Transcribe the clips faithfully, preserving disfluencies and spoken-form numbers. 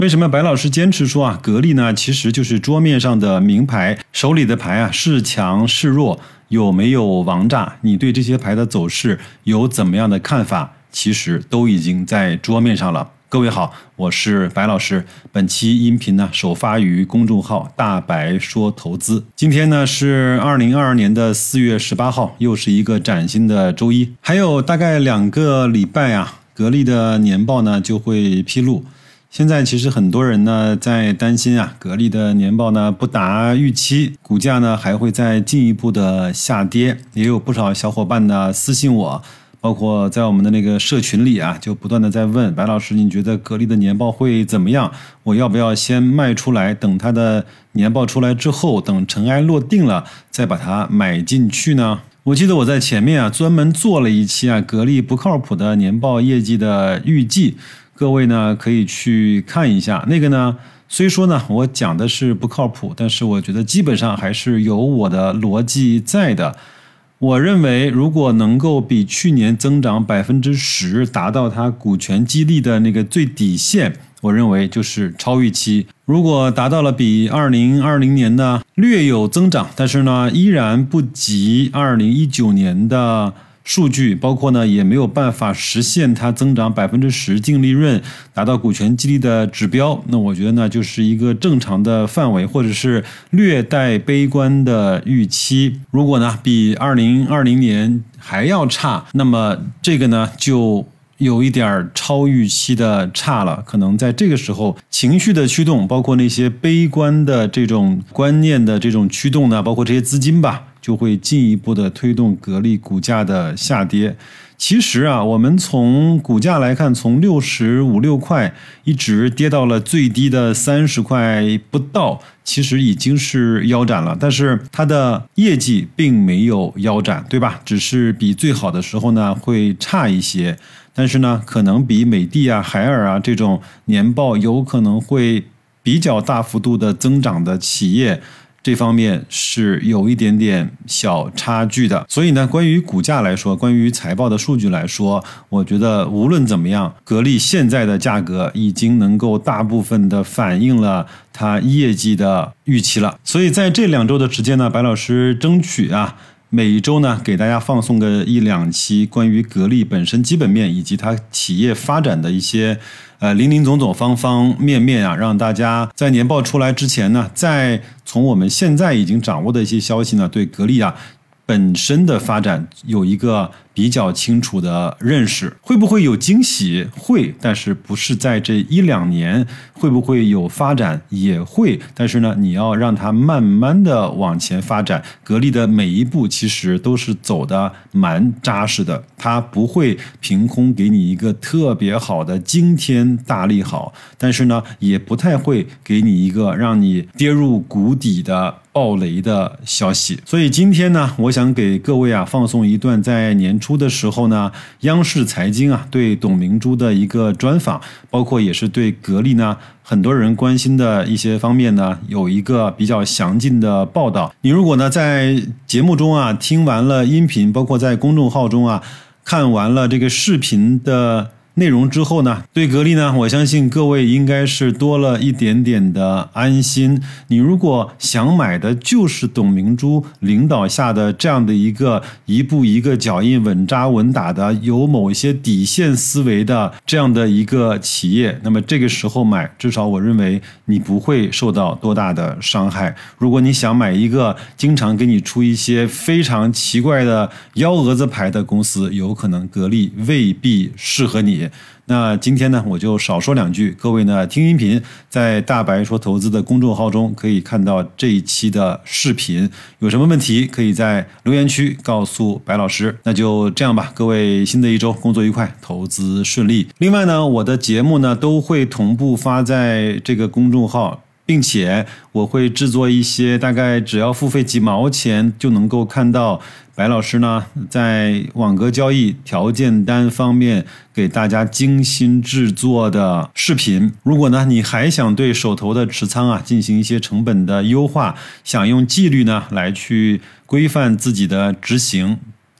为什么白老师坚持说啊，格力呢其实就是桌面上的名牌，手里的牌啊是强是弱，有没有王炸，你对这些牌的走势有怎么样的看法，其实都已经在桌面上了。各位好，我是白老师。本期音频呢首发于公众号大白说投资。今天呢是二零二二年的四月十八号，又是一个崭新的周一，还有大概两个礼拜啊，格力的年报呢就会披露。现在其实很多人呢在担心啊，格力的年报呢不达预期，股价呢还会再进一步的下跌。也有不少小伙伴呢私信我，包括在我们的那个社群里啊，就不断的在问白老师，你觉得格力的年报会怎么样？我要不要先卖出来，等它的年报出来之后，等尘埃落定了，再把它买进去呢？我记得我在前面啊专门做了一期啊格力不靠谱的年报业绩的预计，各位呢可以去看一下。那个呢虽说呢我讲的是不靠谱，但是我觉得基本上还是有我的逻辑在的。我认为如果能够比去年增长 百分之十 达到它股权激励的那个最底线，我认为就是超预期。如果达到了比二零二零年呢略有增长，但是呢依然不及二零一九年的数据，包括呢也没有办法实现它增长 百分之十 净利润达到股权激励的指标，那我觉得呢就是一个正常的范围，或者是略带悲观的预期。如果呢比二零二零年还要差，那么这个呢就有一点超预期的差了。可能在这个时候情绪的驱动，包括那些悲观的这种观念的这种驱动呢，包括这些资金吧，就会进一步的推动格力股价的下跌。其实啊，我们从股价来看，从六十五六块一直跌到了最低的三十块不到，其实已经是腰斩了。但是它的业绩并没有腰斩，对吧？只是比最好的时候呢会差一些。但是呢，可能比美的啊、海尔啊这种年报有可能会比较大幅度的增长的企业，这方面是有一点点小差距的。所以呢，关于股价来说，关于财报的数据来说，我觉得无论怎么样，格力现在的价格已经能够大部分的反映了它业绩的预期了。所以在这两周的时间呢，白老师争取啊每一周呢给大家放送个一两期关于格力本身基本面以及它企业发展的一些呃林林总总方方面面啊，让大家在年报出来之前呢，再从我们现在已经掌握的一些消息呢，对格力啊本身的发展有一个比较清楚的认识。会不会有惊喜？会，但是不是在这一两年。会不会有发展？也会，但是呢你要让它慢慢的往前发展。格力的每一步其实都是走的蛮扎实的，它不会凭空给你一个特别好的惊天大利好，但是呢也不太会给你一个让你跌入谷底的暴雷的消息。所以今天呢，我想给各位啊放送一段在年初的时候呢，央视财经啊对董明珠的一个专访，包括也是对格力呢很多人关心的一些方面呢有一个比较详尽的报道。你如果呢在节目中啊听完了音频，包括在公众号中啊看完了这个视频的内容之后呢，对格力呢我相信各位应该是多了一点点的安心。你如果想买的就是董明珠领导下的这样的一个一步一个脚印稳扎稳打的有某一些底线思维的这样的一个企业，那么这个时候买，至少我认为你不会受到多大的伤害。如果你想买一个经常给你出一些非常奇怪的幺蛾子牌的公司，有可能格力未必适合你。那今天呢我就少说两句，各位呢听音频，在大白说投资的公众号中可以看到这一期的视频，有什么问题可以在留言区告诉白老师。那就这样吧，各位新的一周工作愉快，投资顺利。另外呢，我的节目呢都会同步发在这个公众号，并且我会制作一些大概只要付费几毛钱就能够看到白老师呢在网格交易条件单方面给大家精心制作的视频。如果呢你还想对手头的持仓啊进行一些成本的优化，想用纪律呢来去规范自己的执行，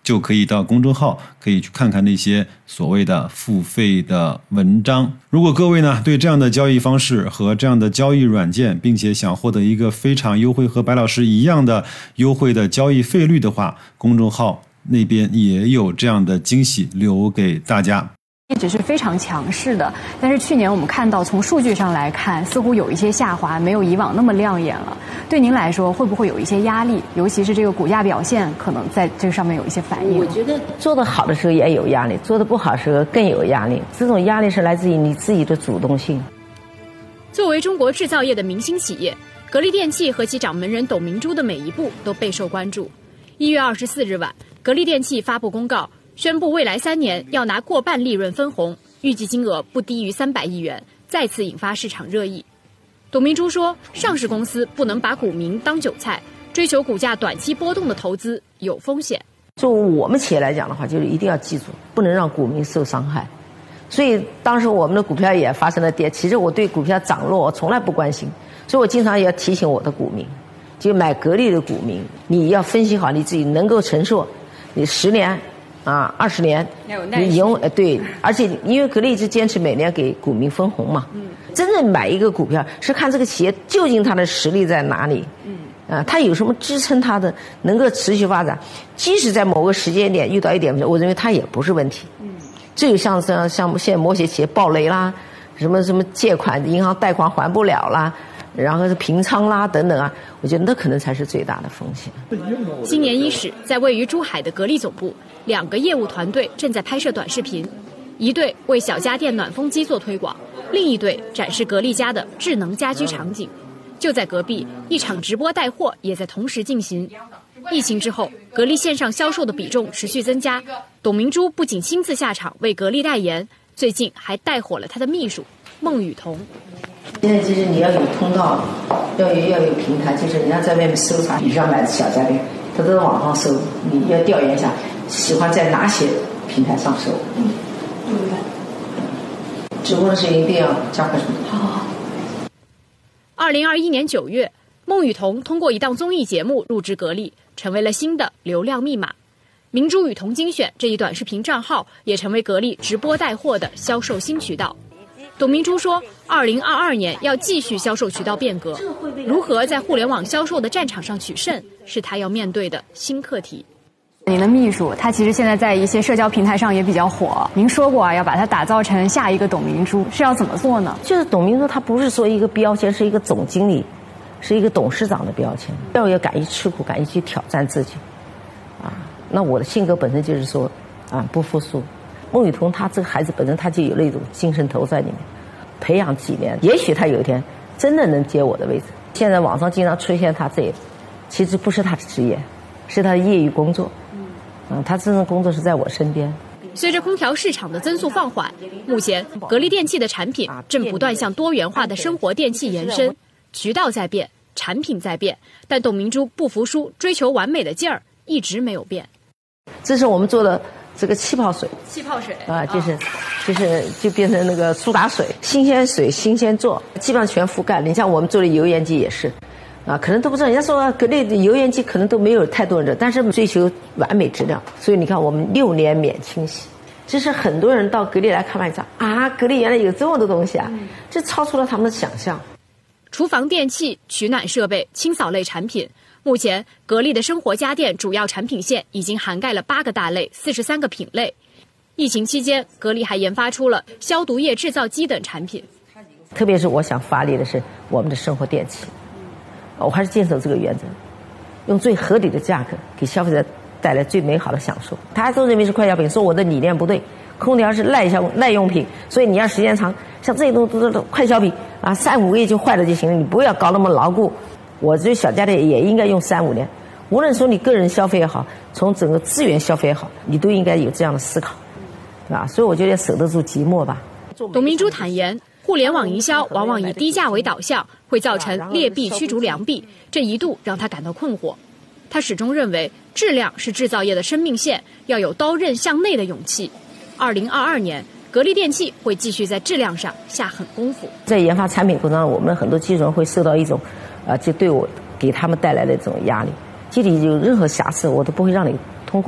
就可以到公众号可以去看看那些所谓的付费的文章。如果各位呢对这样的交易方式和这样的交易软件，并且想获得一个非常优惠和白老师一样的优惠的交易费率的话，公众号那边也有这样的惊喜留给大家。 一直是非常强势的，但是去年我们看到从数据上来看，似乎有一些下滑，没有以往那么亮眼了。对您来说，会不会有一些压力？尤其是这个股价表现，可能在这个上面有一些反应。 我觉得做得好的时候也有压力，做得不好的时候更有压力。这种压力是来自于你自己的主动性。 作为中国制造业的明星企业，格力电器和其掌门人董明珠的每一步都备受关注。一月二十四日晚，格力电器发布公告，宣布未来三年要拿过半利润分红，预计金额不低于三百亿元，再次引发市场热议。董明珠说，上市公司不能把股民当韭菜，追求股价短期波动的投资有风险。 就我们企业来讲的话，就是一定要记住，不能让股民受伤害。所以当时我们的股票也发生了跌，其实我对股票涨落我从来不关心，所以我经常也要提醒我的股民，就买格力的股民，你要分析好你自己能够承受，你十年啊，二十年，你永呃对，而且因为格力一直坚持每年给股民分红嘛，嗯，真正买一个股票是看这个企业究竟它的实力在哪里，嗯，啊，它有什么支撑它的能够持续发展，即使在某个时间点遇到一点，我认为它也不是问题，嗯，只有像像像现在某些企业暴雷啦，什么什么借款银行贷款还不了啦。然后是平仓啦等等啊，我觉得那可能才是最大的风险。 新年伊始，在位于珠海的格力总部，两个业务团队正在拍摄短视频，一队为小家电暖风机做推广，另一队展示格力家的智能家居场景。就在隔壁，一场直播带货也在同时进行。疫情之后，格力线上销售的比重持续增加，董明珠不仅亲自下场为格力代言，最近还带火了她的秘书孟雨桐。 现在就是你要有通道，要有要有平台，就是你要在外面搜查你要买的小家电，他都在网上搜，你要调研一下，喜欢在哪些平台上搜。嗯，对。直播的时候一定要加快速度。好好好。 二零二一年九月，孟雨桐通过一档综艺节目入职格力，成为了新的流量密码。明珠雨桐精选这一短视频账号也成为格力直播带货的销售新渠道。董明珠说，二零二二年要继续销售渠道变革，如何在互联网销售的战场上取胜，是她要面对的新课题。 您的秘书，他其实现在在一些社交平台上也比较火。您说过啊，要把它打造成下一个董明珠，是要怎么做呢？ 就是董明珠，她不是说一个标签，是一个总经理，是一个董事长的标签，要要敢于吃苦，敢于去挑战自己，啊，那我的性格本身就是说，啊，不服输。孟雨桐她这个孩子本身他就有那种精神头在里面，培养几年，也许他有一天真的能接我的位置。现在网上经常出现他这个，其实不是他的职业，是他的业余工作。嗯，他真正工作是在我身边。 随着空调市场的增速放缓，目前格力电器的产品正不断向多元化的生活电器延伸，渠道在变，产品在变，但董明珠不服输、追求完美的劲儿一直没有变。 这是我们做的这个气泡水， 气泡水啊，就是，就是就变成那个苏打水，新鲜水，新鲜做，基本上全覆盖。你像我们做的油烟机也是，啊，可能都不知道。人家说格力的油烟机可能都没有太多人，但是追求完美质量，所以你看我们六年免清洗，这是很多人到格力来看完讲啊，格力原来有这么多东西啊，这超出了他们的想象。 厨房电器、取暖设备、清扫类产品。目前，格力的生活家电主要产品线已经涵盖了八个大类、四十三个品类。疫情期间，格力还研发出了消毒液制造机等产品。 特别是我想发力的是我们的生活电器，我还是坚守这个原则，用最合理的价格给消费者带来最美好的享受。大家都认为是快消品，说我的理念不对，空调是耐消耐用品，所以你要时间长，像这些东西都是快消品啊，三五个月就坏了就行了，你不要搞那么牢固。我觉得小家电也应该用三五年，无论说你个人消费也好，从整个资源消费也好，你都应该有这样的思考，对吧？所以我觉得守得住寂寞吧。 董明珠坦言，互联网营销往往以低价为导向，会造成劣币驱逐良币，这一度让他感到困惑。他始终认为，质量是制造业的生命线，要有刀刃向内的勇气。二零二二年，格力电器会继续在质量上下狠功夫。 在研发产品过程中，我们很多技术人会受到一种啊，就对我给他们带来的这种压力，即使有任何瑕疵，我都不会让你通过。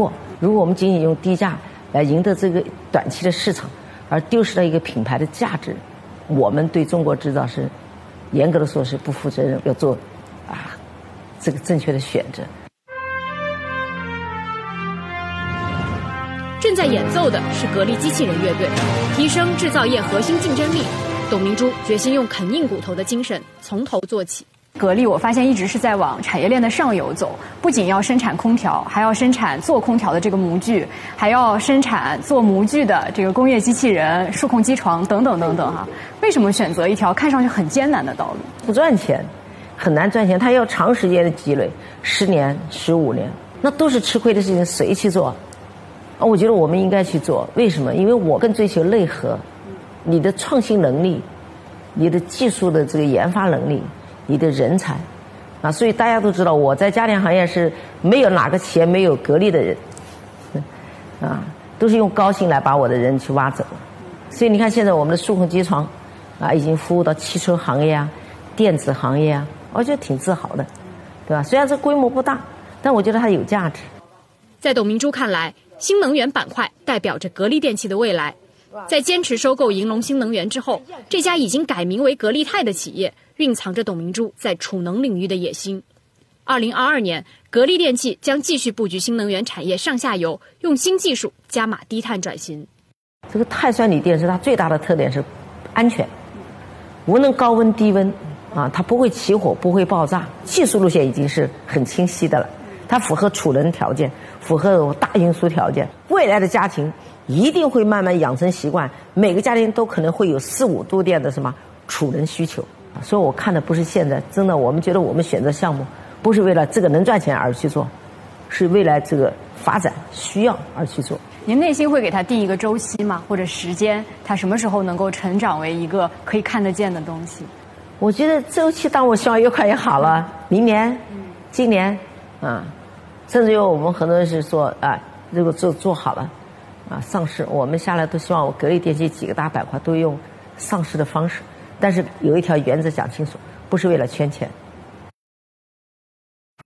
如果我们仅仅用低价来赢得这个短期的市场，而丢失了一个品牌的价值，我们对中国制造是严格的说是不负责任，要做啊这个正确的选择。 正在演奏的是格力机器人乐队，提升制造业核心竞争力。董明珠决心用啃硬骨头的精神从头做起。 格力我发现一直是在往产业链的上游走，不仅要生产空调，还要生产做空调的这个模具，还要生产做模具的这个工业机器人、数控机床等等等等哈。为什么选择一条看上去很艰难的道路？ 不赚钱，很难赚钱，它要长时间的积累，十年、十五年，那都是吃亏的事情，谁去做？我觉得我们应该去做，为什么？因为我更追求内核，你的创新能力，你的技术的这个研发能力，你的人才，啊，所以大家都知道，我在家电行业是没有哪个企业没有格力的人，啊，都是用高薪来把我的人去挖走。所以你看，现在我们的数控机床，啊，已经服务到汽车行业啊、电子行业啊，我觉得挺自豪的，对吧？虽然这规模不大，但我觉得它有价值。 在董明珠看来，新能源板块代表着格力电器的未来。在坚持收购银龙新能源之后，这家已经改名为格力泰的企业蕴藏着董明珠在储能领域的野心。二零二二年，格力电器将继续布局新能源产业上下游，用新技术加码低碳转型。 这个碳酸锂电池它最大的特点是安全，无论高温低温啊，它不会起火，不会爆炸，技术路线已经是很清晰的了。它符合储能条件，符合大运输条件。未来的家庭一定会慢慢养成习惯，每个家庭都可能会有四五度电的什么储能需求。所以我看的不是现在，真的，我们觉得我们选择项目不是为了这个能赚钱而去做，是未来这个发展需要而去做。 您内心会给它定一个周期吗？或者时间，它什么时候能够成长为一个可以看得见的东西？ 我觉得周期，当我希望越快越好了。明年、今年啊，甚至于我们很多人是说啊，如果做做好了啊，上市，我们下来都希望我格力电器几个大板块都用上市的方式，但是有一条原则讲清楚，不是为了圈钱。